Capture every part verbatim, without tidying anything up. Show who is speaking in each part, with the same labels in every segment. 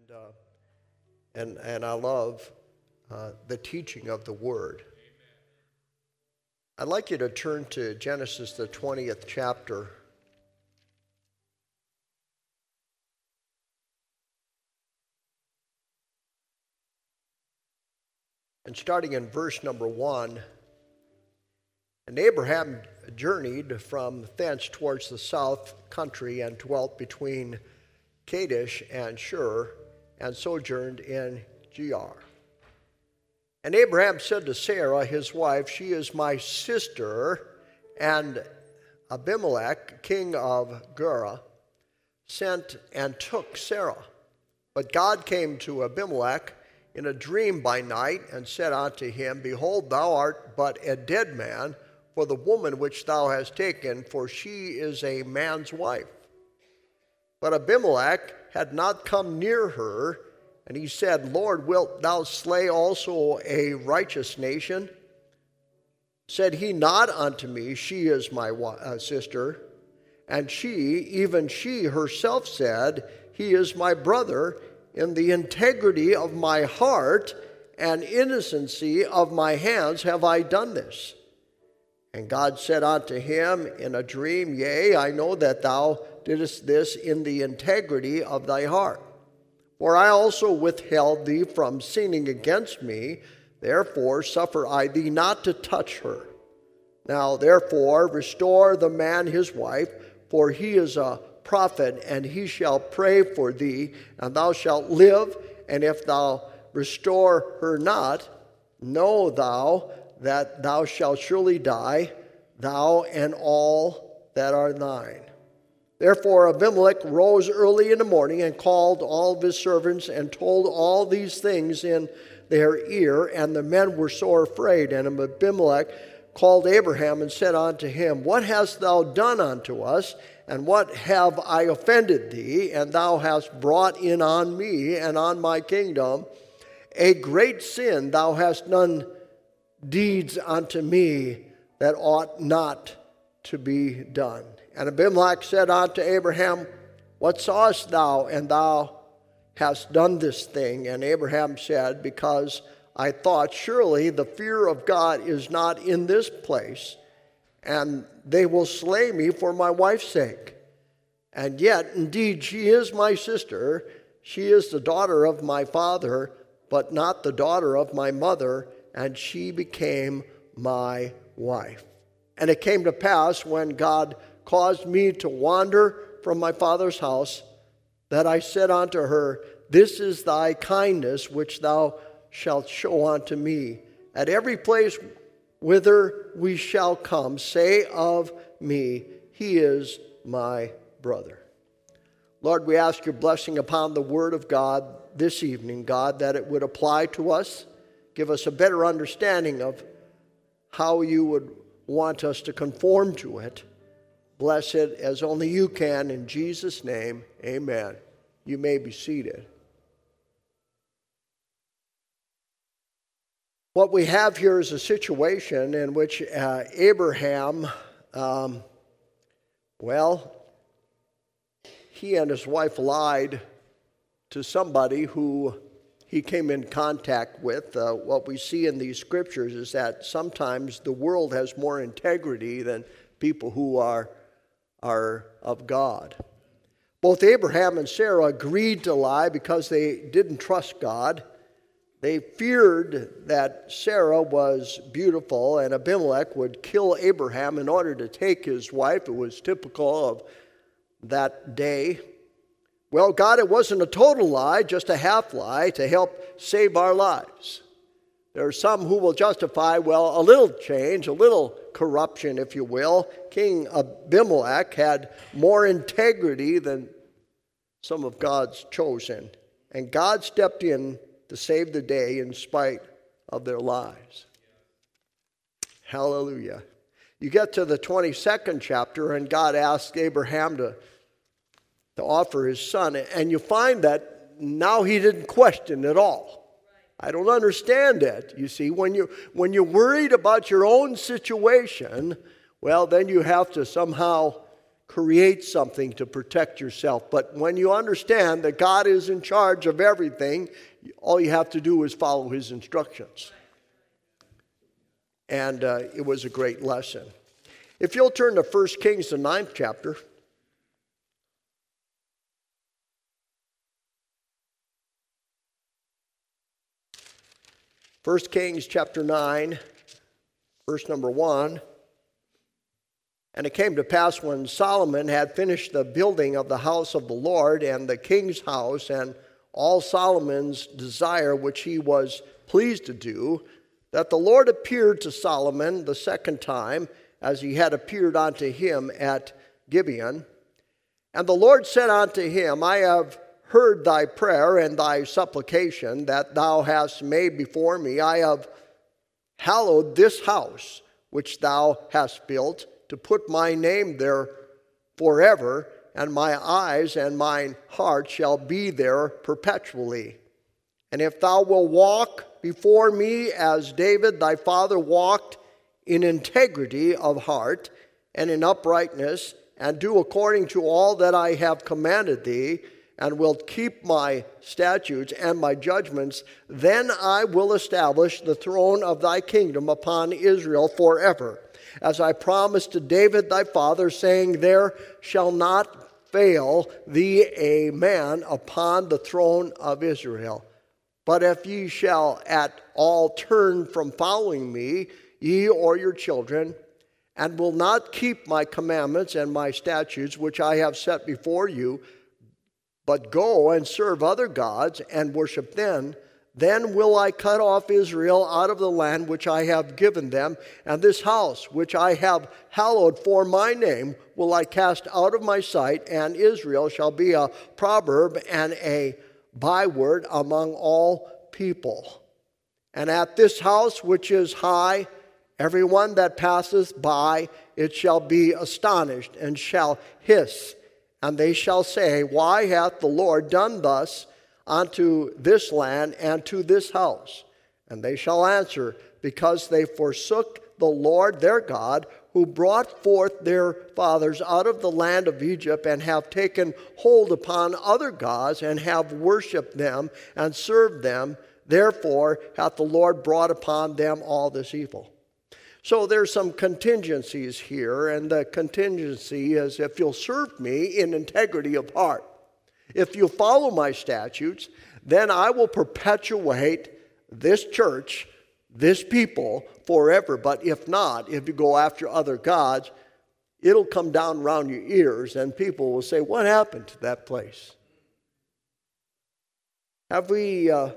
Speaker 1: and uh, and and I love uh, the teaching of the Word. I'd like you to turn to Genesis, the twentieth chapter. And starting in verse number one, and Abraham journeyed from thence towards the south country and dwelt between Kadesh and Shur, and sojourned in Gerar. And Abraham said to Sarah, his wife, she is my sister, and Abimelech, king of Gerar, sent and took Sarah. But God came to Abimelech in a dream by night, and said unto him, Behold, thou art but a dead man, for the woman which thou hast taken, for she is a man's wife. But Abimelech had not come near her, and he said, Lord, wilt thou slay also a righteous nation? Said he not unto me, She is my uh, sister. And she, even she herself said, He is my brother. In the integrity of my heart and innocency of my hands have I done this. And God said unto him in a dream, Yea, I know that thou didst this in the integrity of thy heart. For I also withheld thee from sinning against me, therefore suffer I thee not to touch her. Now therefore restore the man his wife, for he is a prophet, and he shall pray for thee, and thou shalt live. And if thou restore her not, know thou that thou shalt surely die, thou and all that are thine. Therefore Abimelech rose early in the morning and called all of his servants and told all these things in their ear, and the men were sore afraid. And Abimelech called Abraham and said unto him, What hast thou done unto us? And what have I offended thee? And thou hast brought in on me and on my kingdom a great sin. Thou hast done deeds unto me that ought not to be done. And Abimelech said unto Abraham, What sawest thou? And thou hast done this thing. And Abraham said, Because I thought, surely the fear of God is not in this place, and they will slay me for my wife's sake. And yet, indeed, she is my sister. She is the daughter of my father, but not the daughter of my mother, and she became my wife. And it came to pass, when God caused me to wander from my father's house, that I said unto her, This is thy kindness which thou shalt show unto me. At every place whither we shall come, say of me, He is my brother. Lord, we ask your blessing upon the word of God this evening, God, that it would apply to us. Give us a better understanding of how you would want us to conform to it. Bless it as only you can. In Jesus' name, amen. You may be seated. What we have here is a situation in which uh, Abraham, um, well, he and his wife lied to somebody who he came in contact with. Uh, what we see in these scriptures is that sometimes the world has more integrity than people who are, are of God. Both Abraham and Sarah agreed to lie because they didn't trust God. They feared that Sarah was beautiful and Abimelech would kill Abraham in order to take his wife. It was typical of that day. Well, God, it wasn't a total lie, just a half lie to help save our lives. There are some who will justify, well, a little change, a little corruption, if you will. King Abimelech had more integrity than some of God's chosen. And God stepped in to save the day in spite of their lives. Hallelujah. You get to the twenty-second chapter, and God asked Abraham to, to offer his son, and you find that now he didn't question at all. I don't understand it. You see, when you when you're worried about your own situation, well, then you have to somehow create something to protect yourself. But when you understand that God is in charge of everything, all you have to do is follow his instructions. And uh, it was a great lesson. If you'll turn to First Kings, the ninth chapter. First Kings chapter nine, verse number one. And it came to pass when Solomon had finished the building of the house of the Lord and the king's house and all Solomon's desire which he was pleased to do, that the Lord appeared to Solomon the second time, as he had appeared unto him at Gibeon. And the Lord said unto him, I have heard thy prayer and thy supplication that thou hast made before me. I have hallowed this house which thou hast built, to put my name there forever, and my eyes and mine heart shall be there perpetually. And if thou wilt walk before me as David thy father walked in integrity of heart and in uprightness, and do according to all that I have commanded thee, and wilt keep my statutes and my judgments, then I will establish the throne of thy kingdom upon Israel forever, as I promised to David thy father, saying, there shall not fail thee a man upon the throne of Israel. But if ye shall at all turn from following me, ye or your children, and will not keep my commandments and my statutes which I have set before you, but go and serve other gods and worship them, then will I cut off Israel out of the land which I have given them, and this house which I have hallowed for my name will I cast out of my sight, and Israel shall be a proverb and a byword among all people. And at this house which is high, everyone that passeth by it shall be astonished and shall hiss, and they shall say, why hath the Lord done thus unto this land and to this house? And they shall answer, because they forsook the Lord their God, who brought forth their fathers out of the land of Egypt, and have taken hold upon other gods, and have worshipped them and served them. Therefore hath the Lord brought upon them all this evil. So there's some contingencies here, and the contingency is, if you'll serve me in integrity of heart, if you follow my statutes, then I will perpetuate this church, this people, forever. But if not, if you go after other gods, it'll come down around your ears, and people will say, what happened to that place? Have we, uh,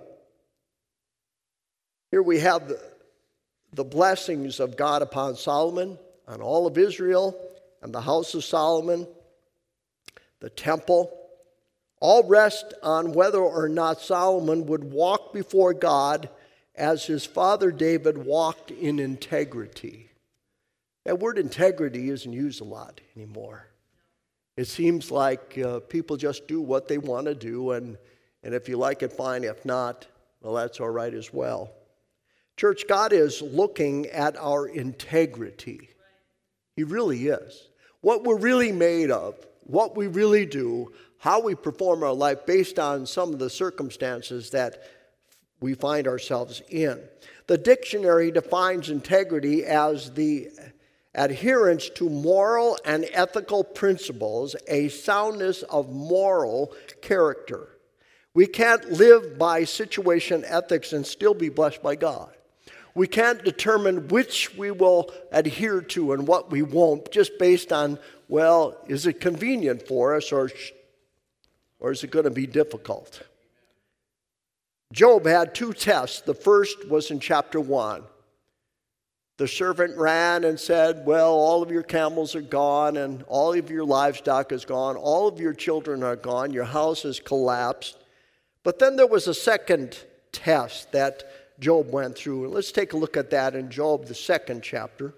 Speaker 1: here we have the, the blessings of God upon Solomon, on all of Israel, and the house of Solomon, the temple. All rest on whether or not Solomon would walk before God as his father David walked in integrity. That word integrity isn't used a lot anymore. It seems like uh, people just do what they want to do, and, and if you like it, fine. If not, well, that's all right as well. Church, God is looking at our integrity. He really is. What we're really made of, what we really do, how we perform our life based on some of the circumstances that we find ourselves in. The dictionary defines integrity as the adherence to moral and ethical principles, a soundness of moral character. We can't live by situation ethics and still be blessed by God. We can't determine which we will adhere to and what we won't just based on, well, is it convenient for us or, or is it going to be difficult? Job had two tests. The first was in chapter one. The servant ran and said, well, all of your camels are gone and all of your livestock is gone. All of your children are gone. Your house has collapsed. But then there was a second test that Job went through. And let's take a look at that in Job, the second chapter.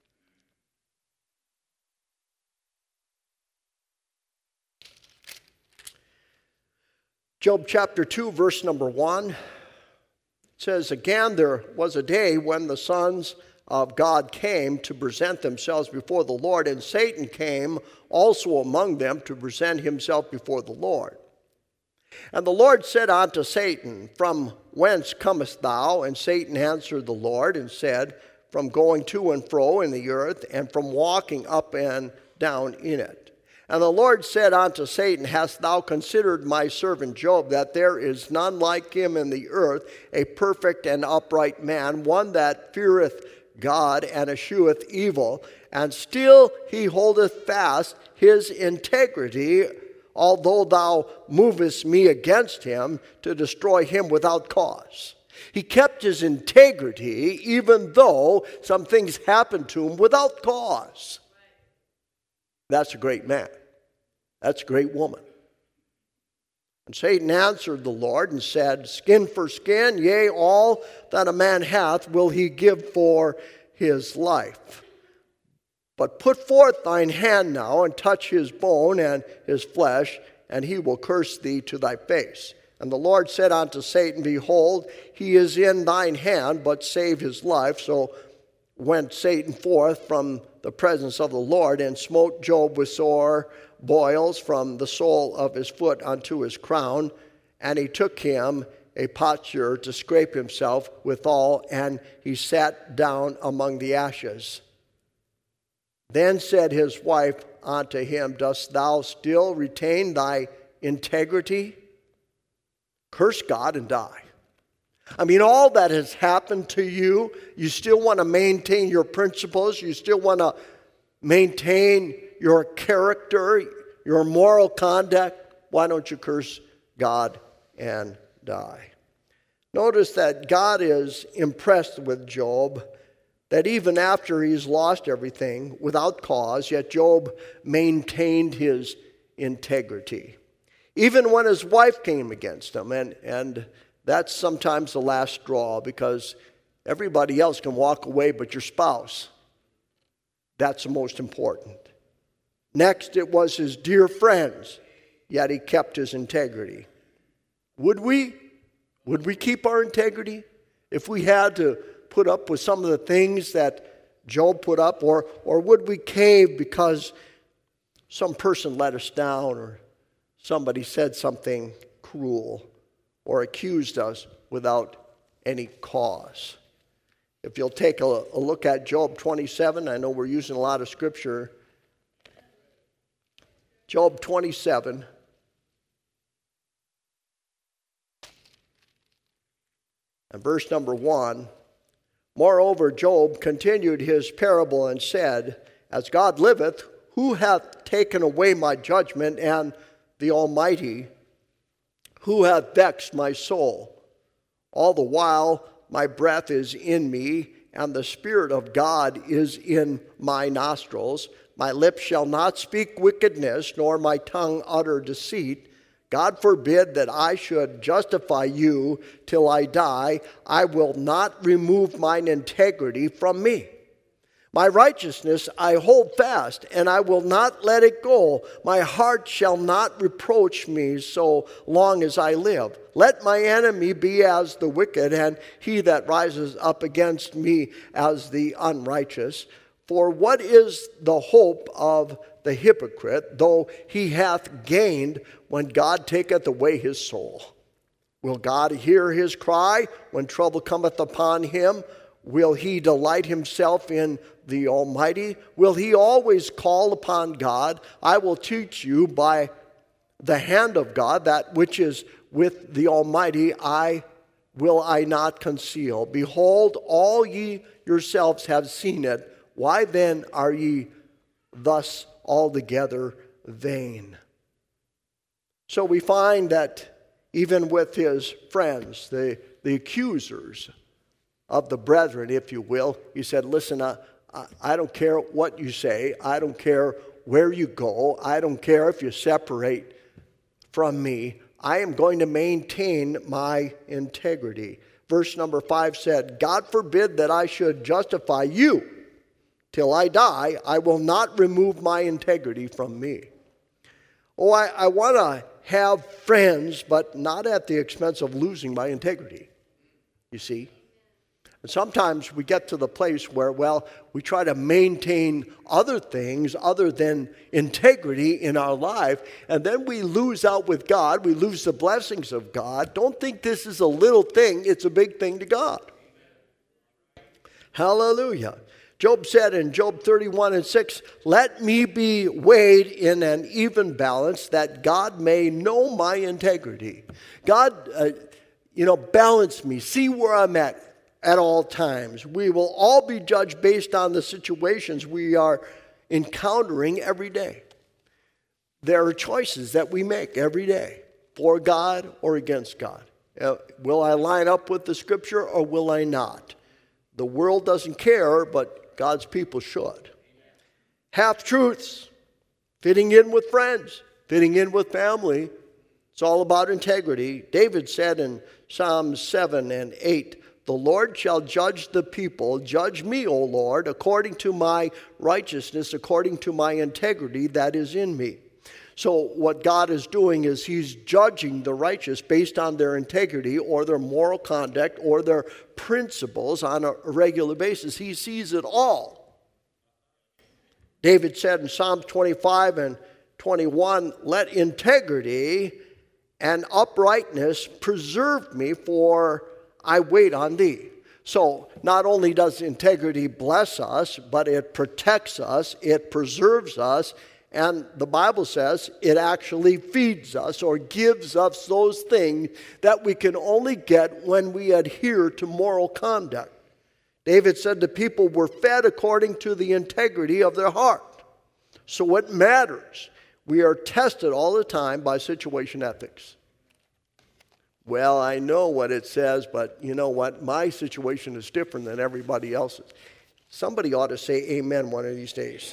Speaker 1: Job chapter two, verse number one. It says, again, there was a day when the sons of God came to present themselves before the Lord, and Satan came also among them to present himself before the Lord. And the Lord said unto Satan, From whence comest thou? And Satan answered the Lord and said, From going to and fro in the earth, and from walking up and down in it. And the Lord said unto Satan, Hast thou considered my servant Job, that there is none like him in the earth, a perfect and upright man, one that feareth God and escheweth evil, and still he holdeth fast his integrity, although thou movest me against him to destroy him without cause. He kept his integrity even though some things happened to him without cause. That's a great man. That's a great woman. And Satan answered the Lord and said, Skin for skin, yea, all that a man hath will he give for his life. But put forth thine hand now, and touch his bone and his flesh, and he will curse thee to thy face. And the Lord said unto Satan, Behold, he is in thine hand, but save his life. So went Satan forth from the presence of the Lord, and smote Job with sore boils from the sole of his foot unto his crown. And he took him a potsherd to scrape himself withal, and he sat down among the ashes. Then said his wife unto him, Dost thou still retain thy integrity? Curse God and die. I mean, all that has happened to you, you still want to maintain your principles, you still want to maintain your character, your moral conduct. Why don't you curse God and die? Notice that God is impressed with Job, that even after he's lost everything without cause, yet Job maintained his integrity. Even when his wife came against him, and, and that's sometimes the last straw, because everybody else can walk away but your spouse. That's the most important. Next, it was his dear friends, yet he kept his integrity. Would we? Would we keep our integrity if we had to put up with some of the things that Job put up? Or, or would we cave because some person let us down, or somebody said something cruel, or accused us without any cause? If you'll take a, a look at Job twenty-seven, I know we're using a lot of scripture. Job twenty-seven. And verse number one. Moreover, Job continued his parable and said, As God liveth, who hath taken away my judgment, and the Almighty, who hath vexed my soul? All the while my breath is in me, and the Spirit of God is in my nostrils. My lips shall not speak wickedness, nor my tongue utter deceit. God forbid that I should justify you till I die. I will not remove mine integrity from me. My righteousness I hold fast, and I will not let it go. My heart shall not reproach me so long as I live. Let my enemy be as the wicked, and he that rises up against me as the unrighteous. For what is the hope of the hypocrite, though he hath gained, when God taketh away his soul? Will God hear his cry when trouble cometh upon him? Will he delight himself in the Almighty? Will he always call upon God? I will teach you by the hand of God that which is with the Almighty, I will I not conceal. Behold, all ye yourselves have seen it. Why then are ye thus altogether vain? So we find that even with his friends, the, the accusers of the brethren, if you will, he said, listen, I, I don't care what you say. I don't care where you go. I don't care if you separate from me. I am going to maintain my integrity. Verse number five said, God forbid that I should justify you till I die. I will not remove my integrity from me. Oh, I, I want to have friends, but not at the expense of losing my integrity. You see? And sometimes we get to the place where, well, we try to maintain other things other than integrity in our life, and then we lose out with God. We lose the blessings of God. Don't think this is a little thing. It's a big thing to God. Hallelujah. Job said in Job thirty-one and six, let me be weighed in an even balance that God may know my integrity. God, uh, you know, balance me. See where I'm at at all times. We will all be judged based on the situations we are encountering every day. There are choices that we make every day for God or against God. Uh, will I line up with the Scripture or will I not? The world doesn't care, but God's people should. Half-truths, fitting in with friends, fitting in with family. It's all about integrity. David said in Psalms seven and eight, the Lord shall judge the people. Judge me, O Lord, according to my righteousness, according to my integrity that is in me. So what God is doing is he's judging the righteous based on their integrity or their moral conduct or their principles on a regular basis. He sees it all. David said in Psalms twenty-five and twenty-one, let integrity and uprightness preserve me, for I wait on thee. So not only does integrity bless us, but it protects us, it preserves us, and the Bible says it actually feeds us or gives us those things that we can only get when we adhere to moral conduct. David said the people were fed according to the integrity of their heart. So it matters. We are tested all the time by situation ethics. Well, I know what it says, but you know what? My situation is different than everybody else's. Somebody ought to say amen one of these days.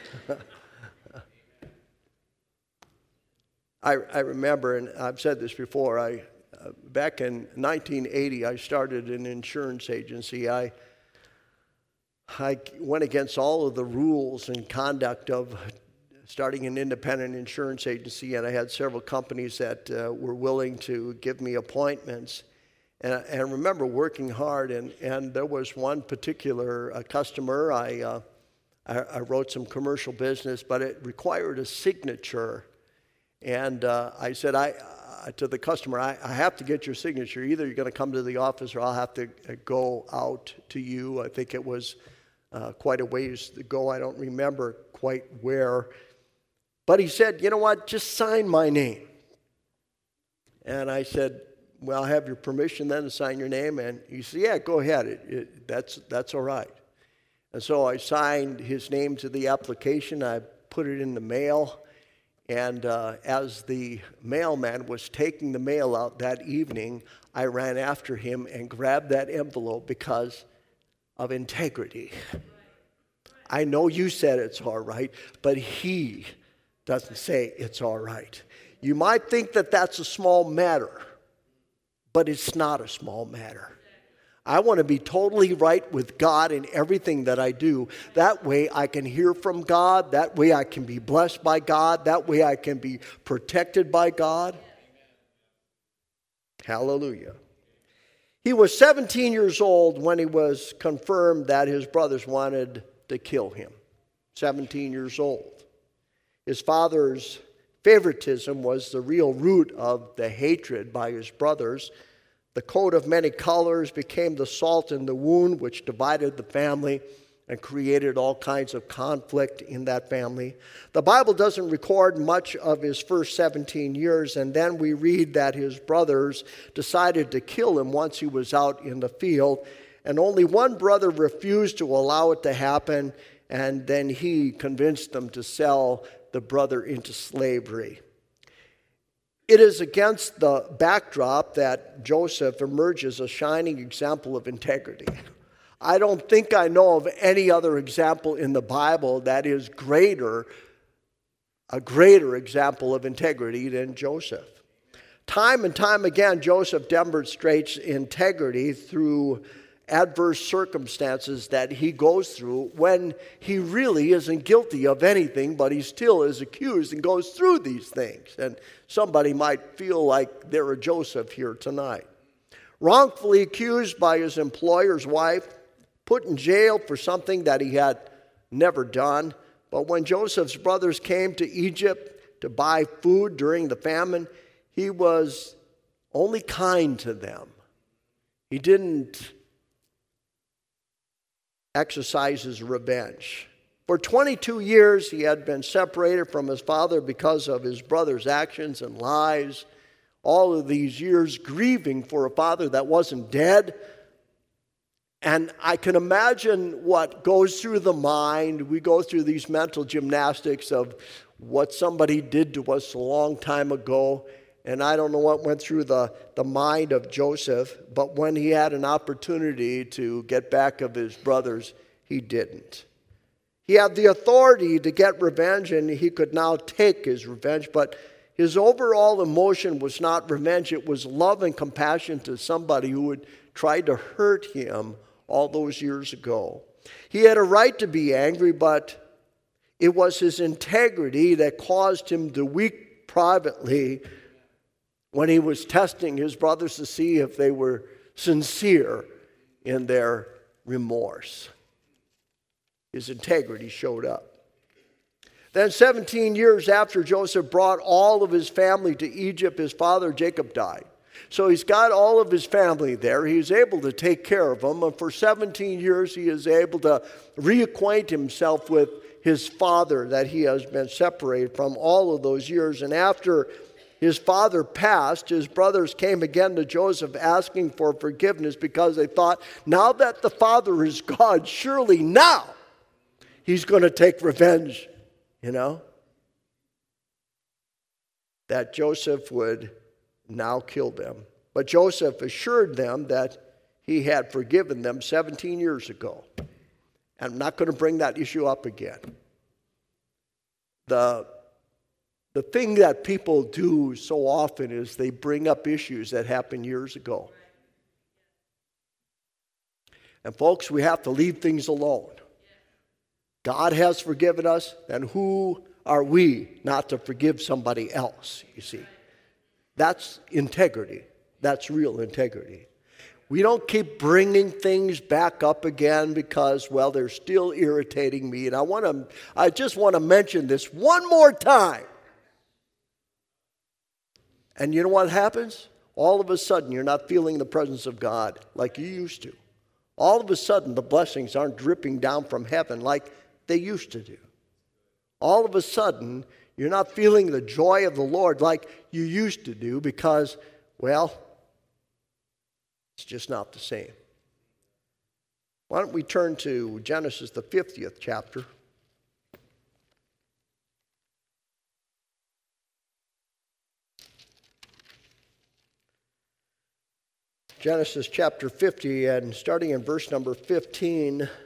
Speaker 1: I, I remember, and I've said this before, I uh, back in nineteen eighty, I started an insurance agency. I, I went against all of the rules and conduct of starting an independent insurance agency, and I had several companies that uh, were willing to give me appointments. And, and I remember working hard, and, and there was one particular uh, customer. I, uh, I, I wrote some commercial business, but it required a signature. And uh, I said I, uh, to the customer, I, I have to get your signature. Either you're going to come to the office or I'll have to uh, go out to you. I think it was uh, quite a ways to go. I don't remember quite where. But he said, you know what, just sign my name. And I said, well, I have your permission then to sign your name. And he said, yeah, go ahead. It, it, that's, that's all right. And so I signed his name to the application. I put it in the mail. And uh, as the mailman was taking the mail out that evening, I ran after him and grabbed that envelope because of integrity. I know you said it's all right, but he doesn't say it's all right. You might think that that's a small matter, but it's not a small matter. I want to be totally right with God in everything that I do. That way I can hear from God. That way I can be blessed by God. That way I can be protected by God. Hallelujah. He was seventeen years old when he was confirmed that his brothers wanted to kill him. seventeen years old. His father's favoritism was the real root of the hatred by his brothers. The coat of many colors became the salt in the wound, which divided the family and created all kinds of conflict in that family. The Bible doesn't record much of his first seventeen years, and then we read that his brothers decided to kill him once he was out in the field, and only one brother refused to allow it to happen, and then he convinced them to sell the brother into slavery. It is against the backdrop that Joseph emerges a shining example of integrity. I don't think I know of any other example in the Bible that is greater, a greater example of integrity than Joseph. Time and time again, Joseph demonstrates integrity through adverse circumstances that he goes through when he really isn't guilty of anything, but he still is accused and goes through these things. And somebody might feel like they're a Joseph here tonight. wrongfully accused by his employer's wife, put in jail for something that he had never done. But when Joseph's brothers came to Egypt to buy food during the famine, he was only kind to them. He didn't exercise his revenge. For twenty-two years, he had been separated from his father because of his brother's actions and lies. All of these years grieving for a father that wasn't dead. And I can imagine what goes through the mind. We go through these mental gymnastics of what somebody did to us a long time ago. And I don't know what went through the, the mind of Joseph, but when he had an opportunity to get back of his brothers, he didn't. He had the authority to get revenge, and he could now take his revenge, but his overall emotion was not revenge. It was love and compassion to somebody who had tried to hurt him all those years ago. He had a right to be angry, but it was his integrity that caused him to weep privately when he was testing his brothers to see if they were sincere in their remorse. His integrity showed up. Then seventeen years after Joseph brought all of his family to Egypt, his father Jacob died. So he's got all of his family there. He's able to take care of them. And for seventeen years, he is able to reacquaint himself with his father that he has been separated from all of those years. And after his father passed, his brothers came again to Joseph asking for forgiveness because they thought, now that the father is gone, surely now he's going to take revenge, you know, that Joseph would now kill them. But Joseph assured them that he had forgiven them seventeen years ago. And I'm not going to bring that issue up again. The The thing that people do so often is they bring up issues that happened years ago. And folks, we have to leave things alone. God has forgiven us, and who are we not to forgive somebody else, you see? That's integrity. That's real integrity. We don't keep bringing things back up again because, well, they're still irritating me. And I want to, I just want to mention this one more time. And you know what happens? All of a sudden, you're not feeling the presence of God like you used to. All of a sudden, the blessings aren't dripping down from heaven like they used to do. All of a sudden, you're not feeling the joy of the Lord like you used to do because, well, it's just not the same. Why don't we turn to Genesis, the fiftieth chapter. Genesis chapter fifty, and starting in verse number fifteen, it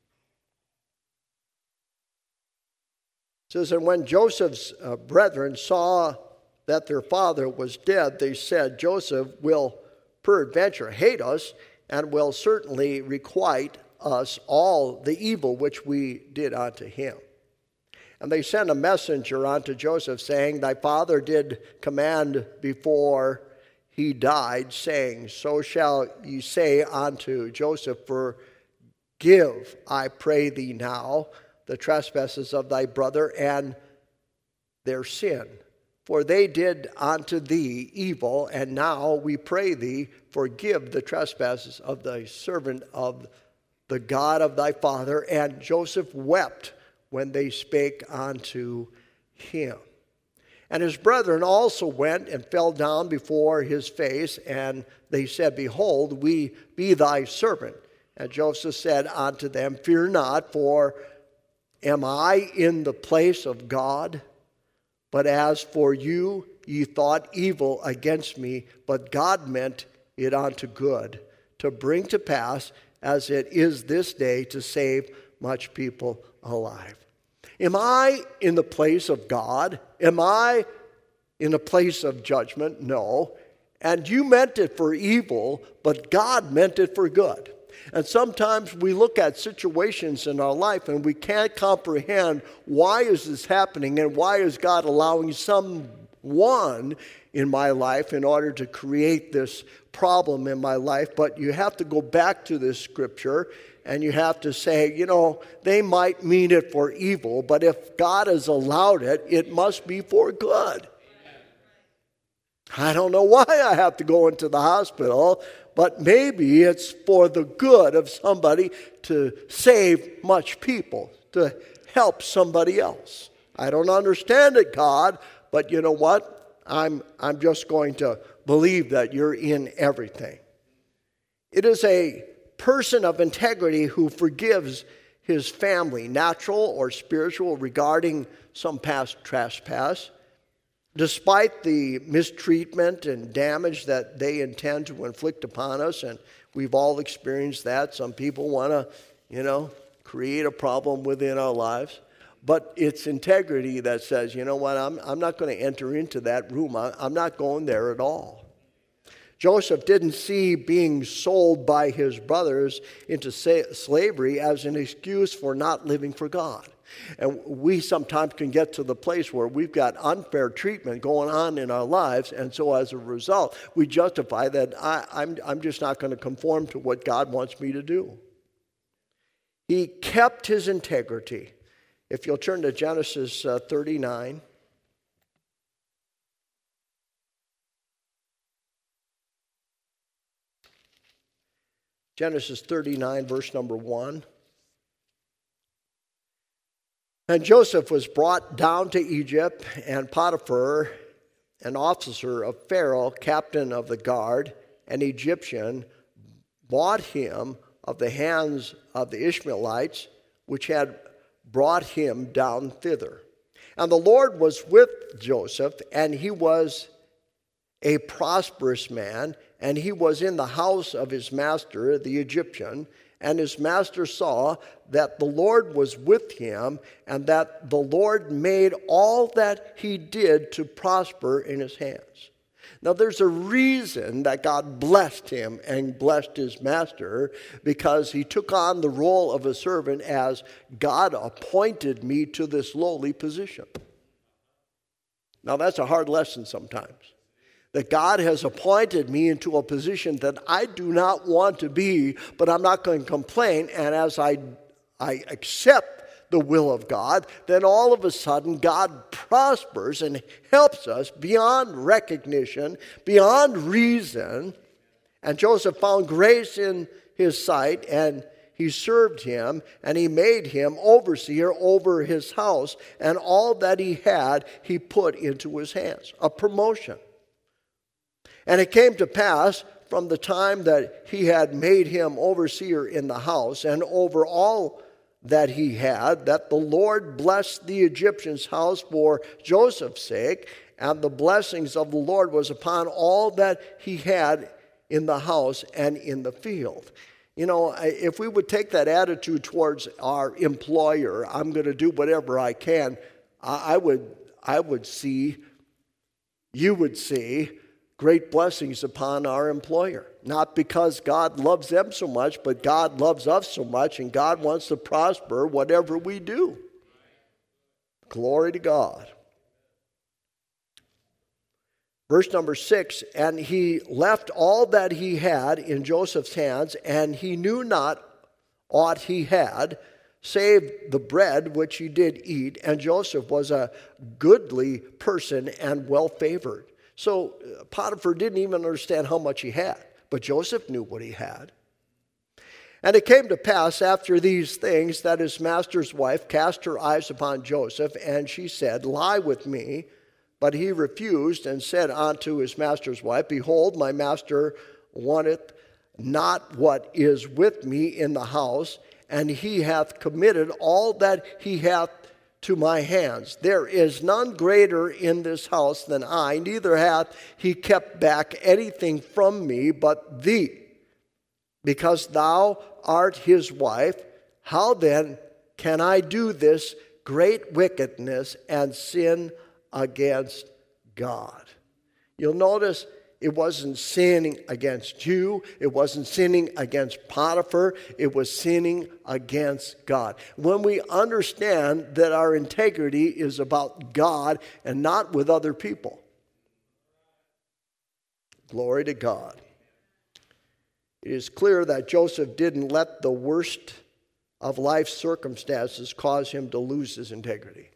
Speaker 1: says, and when Joseph's uh, brethren saw that their father was dead, they said, Joseph will peradventure hate us, and will certainly requite us all the evil which we did unto him. And they sent a messenger unto Joseph, saying, thy father did command before he died, saying, so shall ye say unto Joseph, forgive, I pray thee now, the trespasses of thy brother and their sin. For they did unto thee evil, and now we pray thee, forgive the trespasses of thy servant of the God of thy father. And Joseph wept when they spake unto him. And his brethren also went and fell down before his face, and they said, behold, we be thy servant. And Joseph said unto them, fear not, for am I in the place of God? But as for you, ye thought evil against me, but God meant it unto good, to bring to pass, as it is this day, to save much people alive. Am I in the place of God? Am I in a place of judgment? No. And you meant it for evil, but God meant it for good. And sometimes we look at situations in our life and we can't comprehend why is this happening and why is God allowing some one in my life in order to create this problem in my life, but you have to go back to this scripture and you have to say, you know, they might mean it for evil, but if God has allowed it, it must be for good. I don't know why I have to go into the hospital, but maybe it's for the good of somebody to save much people, to help somebody else. I don't understand it, God, but you know what? I'm, I'm just going to believe that you're in everything. It is a person of integrity who forgives his family, natural or spiritual, regarding some past trespass, despite the mistreatment and damage that they intend to inflict upon us. And we've all experienced that. Some people want to, you know, create a problem within our lives. But it's integrity that says, you know what, I'm, I'm not going to enter into that room. I, I'm not going there at all. Joseph didn't see being sold by his brothers into sa- slavery as an excuse for not living for God. And we sometimes can get to the place where we've got unfair treatment going on in our lives, and so as a result, we justify that I, I'm, I'm just not going to conform to what God wants me to do. He kept his integrity. If you'll turn to Genesis uh, thirty-nine. Genesis thirty-nine, verse number one. And Joseph was brought down to Egypt, and Potiphar, an officer of Pharaoh, captain of the guard, an Egyptian, bought him of the hands of the Ishmaelites, which had brought him down thither. And the Lord was with Joseph, and he was a prosperous man, and he was in the house of his master, the Egyptian. And his master saw that the Lord was with him, and that the Lord made all that he did to prosper in his hands. Now, there's a reason that God blessed him and blessed his master, because he took on the role of a servant as God appointed me to this lowly position. Now, that's a hard lesson sometimes. That God has appointed me into a position that I do not want to be, but I'm not going to complain. And as I, I accept the will of God, then all of a sudden God prospers and helps us beyond recognition, beyond reason. And Joseph found grace in his sight, and he served him, and he made him overseer over his house, and all that he had he put into his hands. A promotion. And it came to pass from the time that he had made him overseer in the house and over all that he had, that the Lord blessed the Egyptian's house for Joseph's sake, and the blessings of the Lord was upon all that he had in the house and in the field. You know, if we would take that attitude towards our employer, I'm going to do whatever I can, I would, I would see, you would see, great blessings upon our employer. Not because God loves them so much, but God loves us so much, and God wants to prosper whatever we do. Glory to God. Verse number six, and he left all that he had in Joseph's hands, and he knew not aught he had, save the bread which he did eat, and Joseph was a goodly person and well favored. So Potiphar didn't even understand how much he had, but Joseph knew what he had. And it came to pass after these things that his master's wife cast her eyes upon Joseph, and she said, Lie with me. But he refused and said unto his master's wife, Behold, my master wanteth not what is with me in the house, and he hath committed all that he hath to my hands. There is none greater in this house than I, neither hath he kept back anything from me but thee, because thou art his wife. How then can I do this great wickedness and sin against God? You'll notice it wasn't sinning against you. It wasn't sinning against Potiphar. It was sinning against God. When we understand that our integrity is about God and not with other people, Glory to God. It is clear that Joseph didn't let the worst of life's circumstances cause him to lose his integrity.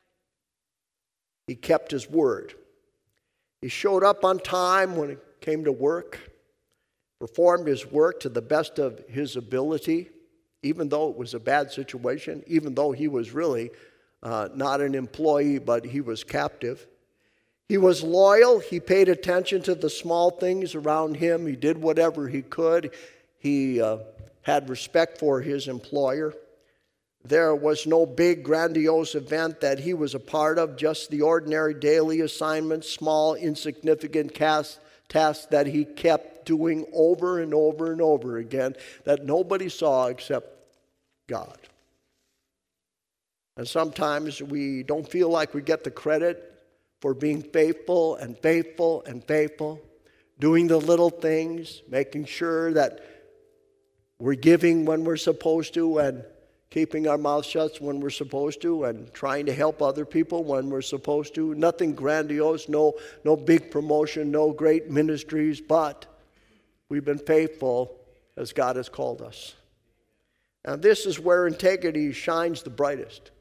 Speaker 1: He kept his word. He showed up on time when it came to work, performed his work to the best of his ability, even though it was a bad situation, even though he was really uh, not an employee, but he was captive. He was loyal. He paid attention to the small things around him. He did whatever he could. He uh, had respect for his employer. There was no big, grandiose event that he was a part of, just the ordinary daily assignments, small, insignificant tasks that he kept doing over and over and over again that nobody saw except God. And sometimes we don't feel like we get the credit for being faithful and faithful and faithful, doing the little things, making sure that we're giving when we're supposed to and keeping our mouth shut when we're supposed to and trying to help other people when we're supposed to. Nothing grandiose, no, no big promotion, no great ministries, but we've been faithful as God has called us. And this is where integrity shines the brightest.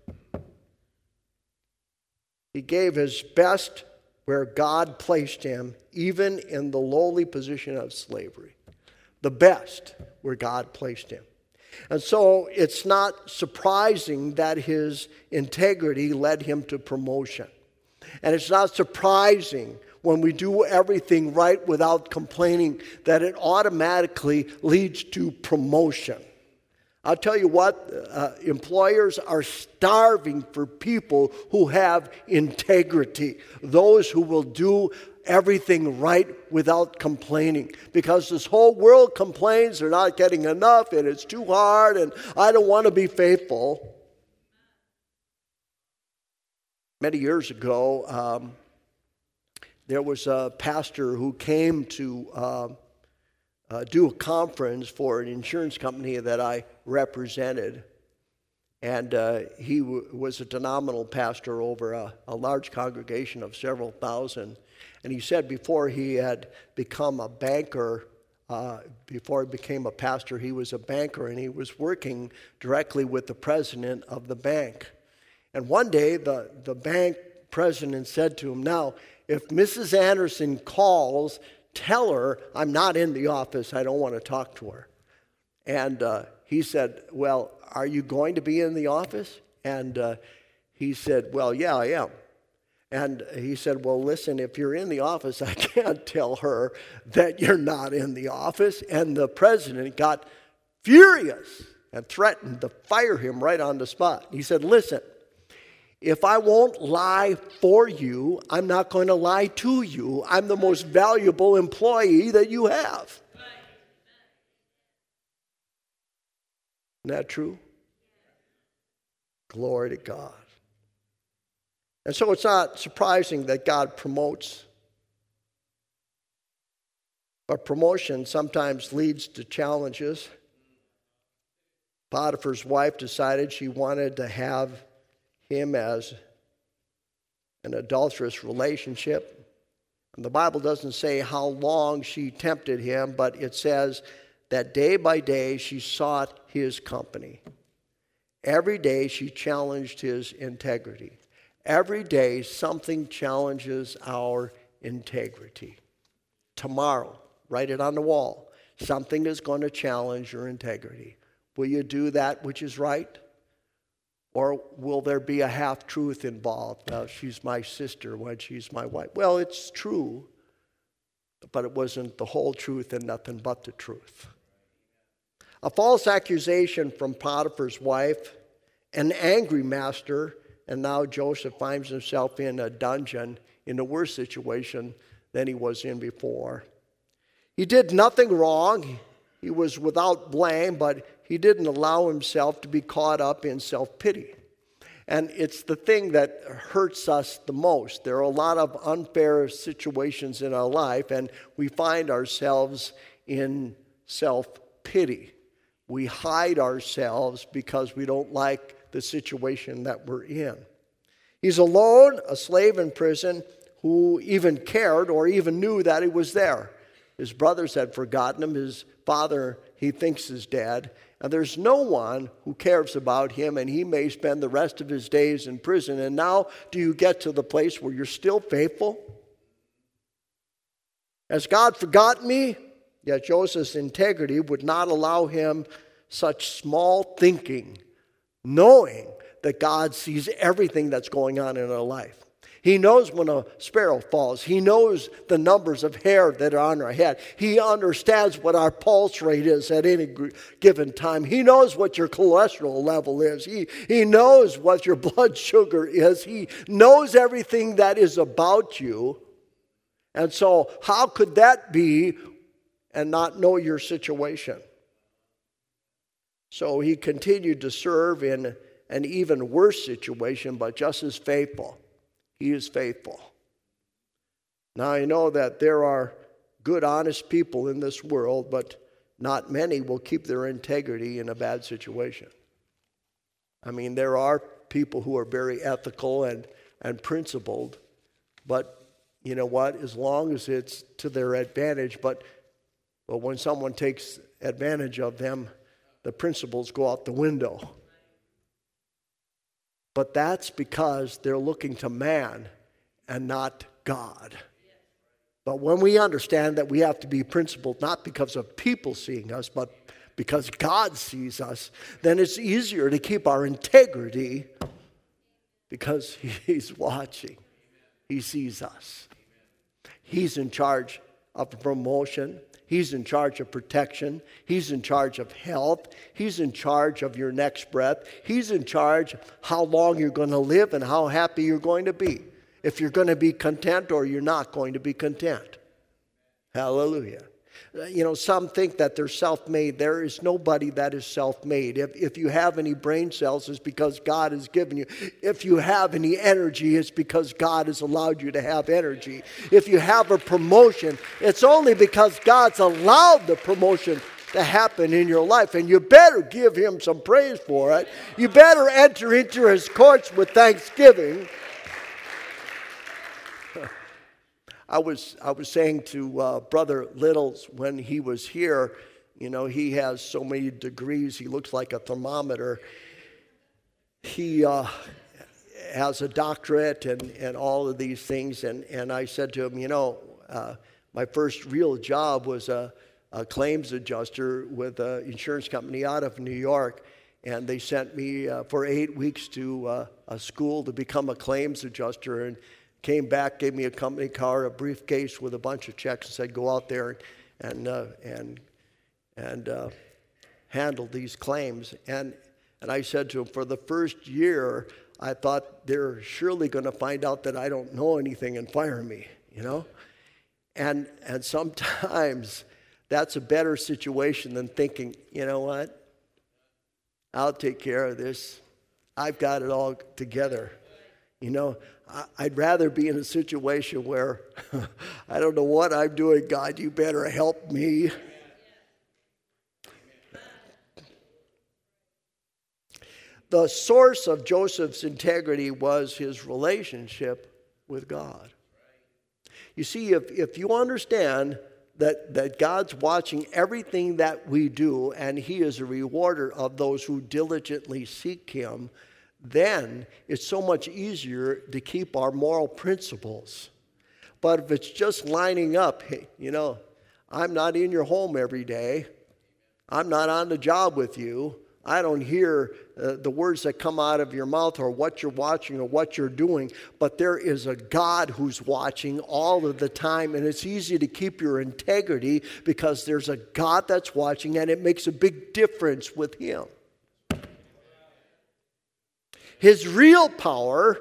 Speaker 1: He gave his best where God placed him, even in the lowly position of slavery. The best where God placed him. And so it's not surprising that his integrity led him to promotion. And it's not surprising when we do everything right without complaining that it automatically leads to promotion. I'll tell you what, uh, employers are starving for people who have integrity, those who will do everything right without complaining, because this whole world complains they're not getting enough and it's too hard and I don't want to be faithful. Many years ago, um, there was a pastor who came to uh, uh, do a conference for an insurance company that I represented. And uh, he w- was a phenomenal pastor over a, a large congregation of several thousand. And he said before he had become a banker, uh, before he became a pastor, he was a banker, and he was working directly with the president of the bank. And one day, the, the bank president said to him, "Now, if Missus Anderson calls, tell her I'm not in the office. I don't want to talk to her." And uh, he said, "Well, are you going to be in the office?" And uh, he said, "Well, yeah, I am." And he said, "Well, listen, if you're in the office, I can't tell her that you're not in the office." And the president got furious and threatened to fire him right on the spot. He said, "Listen, if I won't lie for you, I'm not going to lie to you. I'm the most valuable employee that you have." Isn't that true? Glory to God. And so it's not surprising that God promotes. But promotion sometimes leads to challenges. Potiphar's wife decided she wanted to have him as an adulterous relationship. And the Bible doesn't say how long she tempted him, but it says that day by day she sought his company. Every day she challenged his integrity. Every day something challenges our integrity. Tomorrow, write it on the wall. Something is going to challenge your integrity. Will you do that which is right? Or will there be a half-truth involved? Well, she's my sister when she's my wife. Well, it's true, but it wasn't the whole truth and nothing but the truth. A false accusation from Potiphar's wife, an angry master, and now Joseph finds himself in a dungeon in a worse situation than he was in before. He did nothing wrong. He was without blame, but he didn't allow himself to be caught up in self-pity. And it's the thing that hurts us the most. There are a lot of unfair situations in our life, and we find ourselves in self-pity. We hide ourselves because we don't like the situation that we're in. He's alone, a slave in prison, who even cared or even knew that he was there. His brothers had forgotten him. His father, he thinks, is dead. And there's no one who cares about him, and he may spend the rest of his days in prison. And now do you get to the place where you're still faithful? Has God forgotten me? Yet Joseph's integrity would not allow him such small thinking, knowing that God sees everything that's going on in our life. He knows when a sparrow falls. He knows the numbers of hair that are on our head. He understands what our pulse rate is at any given time. He knows what your cholesterol level is. He, he knows what your blood sugar is. He knows everything that is about you. And so how could that be and not know your situation? So he continued to serve in an even worse situation, but just as faithful. He is faithful. Now, I know that there are good, honest people in this world, but not many will keep their integrity in a bad situation. I mean, there are people who are very ethical and, and principled, but you know what? As long as it's to their advantage, but, but when someone takes advantage of them, the principles go out the window. But that's because they're looking to man and not God. But when we understand that we have to be principled, not because of people seeing us, but because God sees us, then it's easier to keep our integrity because He's watching. He sees us. He's in charge of promotion. He's in charge of protection. He's in charge of health. He's in charge of your next breath. He's in charge of how long you're going to live and how happy you're going to be. If you're going to be content or you're not going to be content. Hallelujah. You know, some think that they're self-made. There is nobody that is self-made. If, if you have any brain cells, it's because God has given you. If you have any energy, it's because God has allowed you to have energy. If you have a promotion, it's only because God's allowed the promotion to happen in your life. And you better give Him some praise for it. You better enter into His courts with thanksgiving. I was I was saying to uh, Brother Littles when he was here, you know, he has so many degrees, he looks like a thermometer. He uh, has a doctorate and, and all of these things. And, and I said to him, you know, uh, my first real job was a, a claims adjuster with an insurance company out of New York. And they sent me uh, for eight weeks to uh, a school to become a claims adjuster. And came back, gave me a company car, a briefcase with a bunch of checks, and said, "Go out there and uh, and and uh, handle these claims." And and I said to him, for the first year, I thought they're surely going to find out that I don't know anything and fire me, you know. And and sometimes that's a better situation than thinking, you know what, I'll take care of this. I've got it all together, you know. I'd rather be in a situation where I don't know what I'm doing, God, you better help me. The source of Joseph's integrity was his relationship with God. You see, if, if you understand that, that God's watching everything that we do and He is a rewarder of those who diligently seek Him, then it's so much easier to keep our moral principles. But if it's just lining up, hey, you know, I'm not in your home every day. I'm not on the job with you. I don't hear uh, the words that come out of your mouth or what you're watching or what you're doing. But there is a God who's watching all of the time. And it's easy to keep your integrity because there's a God that's watching, and it makes a big difference with Him. His real power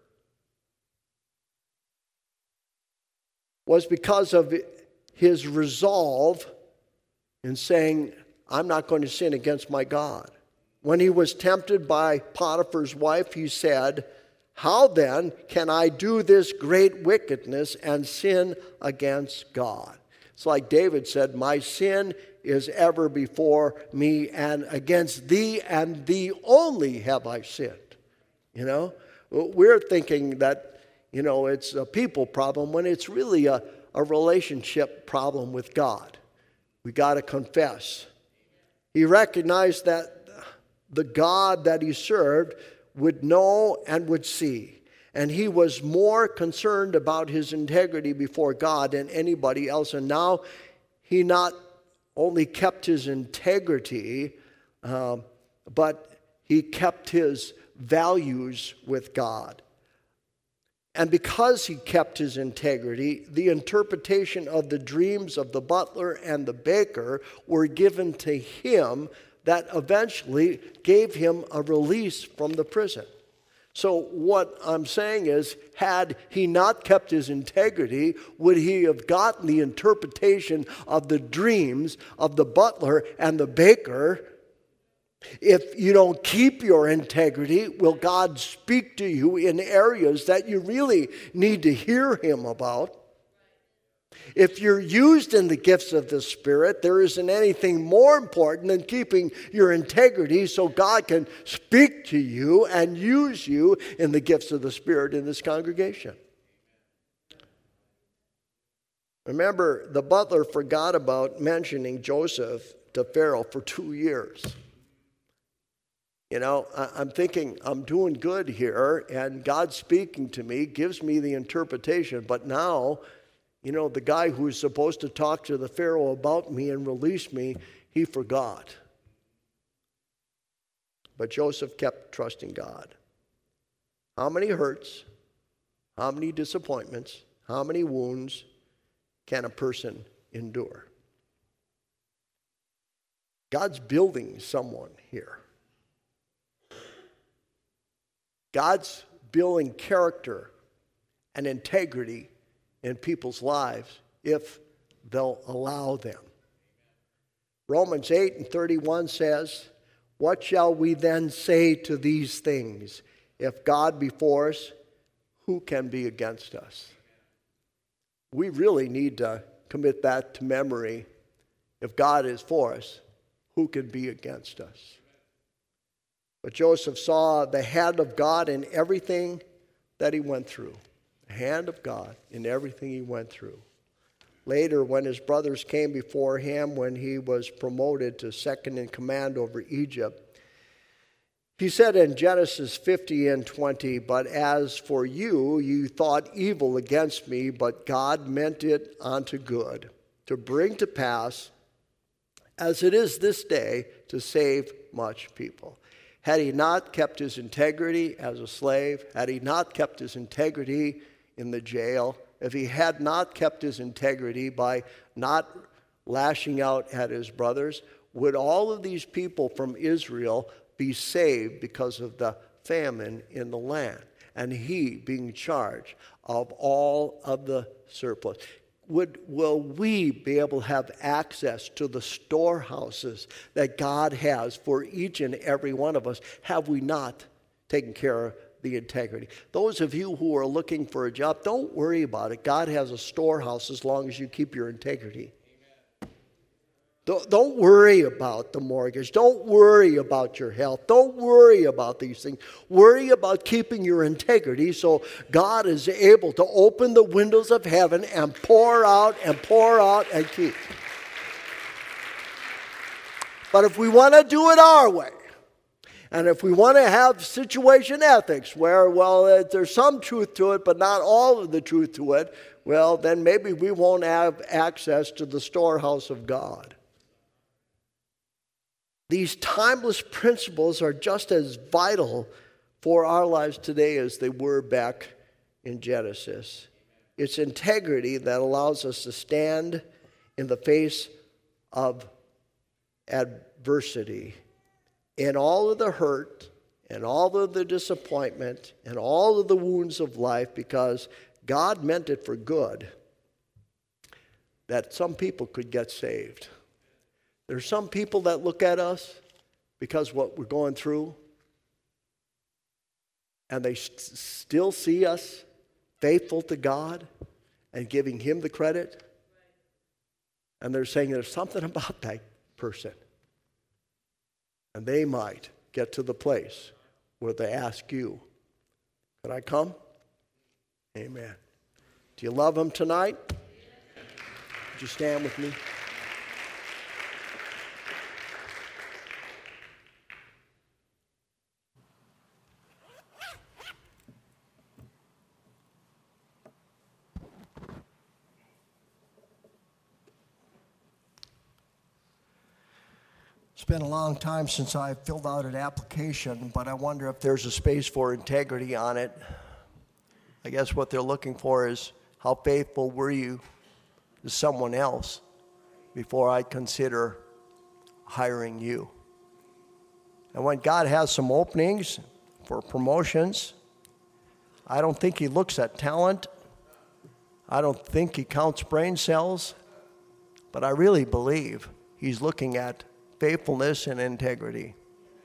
Speaker 1: was because of his resolve in saying, I'm not going to sin against my God. When he was tempted by Potiphar's wife, he said, how then can I do this great wickedness and sin against God? It's like David said, my sin is ever before me, and against thee and thee only have I sinned. You know, we're thinking that, you know, it's a people problem when it's really a, a relationship problem with God. We got to confess. He recognized that the God that he served would know and would see. And he was more concerned about his integrity before God than anybody else. And now he not only kept his integrity, um, but he kept his values with God. And because he kept his integrity, the interpretation of the dreams of the butler and the baker were given to him that eventually gave him a release from the prison. So what I'm saying is, had he not kept his integrity, would he have gotten the interpretation of the dreams of the butler and the baker? If you don't keep your integrity, will God speak to you in areas that you really need to hear him about? If you're used in the gifts of the Spirit, there isn't anything more important than keeping your integrity so God can speak to you and use you in the gifts of the Spirit in this congregation. Remember, the butler forgot about mentioning Joseph to Pharaoh for two years. You know, I'm thinking I'm doing good here, and God's speaking to me, gives me the interpretation, but now, you know, the guy who's supposed to talk to the Pharaoh about me and release me, he forgot. But Joseph kept trusting God. How many hurts, how many disappointments, how many wounds can a person endure? God's building someone here. God's building character and integrity in people's lives if they'll allow them. Romans eight and thirty-one says, "What shall we then say to these things? If God be for us, who can be against us?" We really need to commit that to memory. If God is for us, who can be against us? But Joseph saw the hand of God in everything that he went through. The hand of God in everything he went through. Later, when his brothers came before him, when he was promoted to second in command over Egypt, he said in Genesis fifty and twenty, "But as for you, you thought evil against me, but God meant it unto good, to bring to pass, as it is this day, to save much people." Had he not kept his integrity as a slave, had he not kept his integrity in the jail, if he had not kept his integrity by not lashing out at his brothers, would all of these people from Israel be saved because of the famine in the land and he being charged of all of the surplus? Would, will we be able to have access to the storehouses that God has for each and every one of us? Have we not taken care of the integrity? Those of you who are looking for a job, don't worry about it. God has a storehouse as long as you keep your integrity. Don't, don't worry about the mortgage. Don't worry about your health. Don't worry about these things. Worry about keeping your integrity so God is able to open the windows of heaven and pour out and pour out and keep. But if we want to do it our way, and if we want to have situation ethics where, well, there's some truth to it, but not all of the truth to it, well, then maybe we won't have access to the storehouse of God. These timeless principles are just as vital for our lives today as they were back in Genesis. It's integrity that allows us to stand in the face of adversity. In all of the hurt, and all of the disappointment, and all of the wounds of life, because God meant it for good, that some people could get saved. There's some people that look at us because what we're going through, and they st- still see us faithful to God and giving Him the credit. And they're saying there's something about that person. And they might get to the place where they ask you, "Could I come?" Amen. Do you love Him tonight? you stand with me? It's been a long time since I filled out an application, but I wonder if there's a space for integrity on it. I guess what they're looking for is how faithful were you to someone else before I consider hiring you. And when God has some openings for promotions, I don't think he looks at talent. I don't think he counts brain cells, but I really believe he's looking at faithfulness and integrity.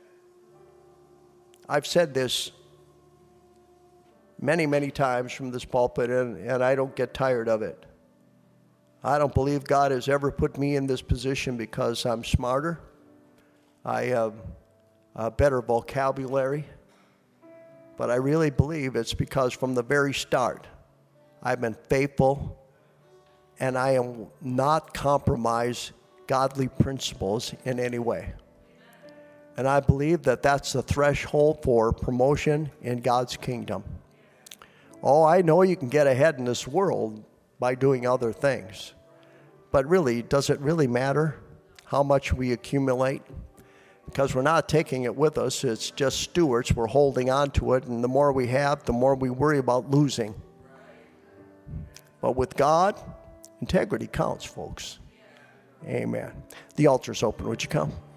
Speaker 1: I've said this many, many times from this pulpit, and, and I don't get tired of it. I don't believe God has ever put me in this position because I'm smarter. I have a better vocabulary. But I really believe it's because from the very start, I've been faithful, and I am not compromised godly principles in any way. And I believe that that's the threshold for promotion in God's kingdom. Oh, I know you can get ahead in this world by doing other things. But really, does it really matter how much we accumulate? Because we're not taking it with us. It's just stewards. We're holding on to it. And the more we have, the more we worry about losing. But with God, integrity counts, folks. Amen. The altar's open. Would you come?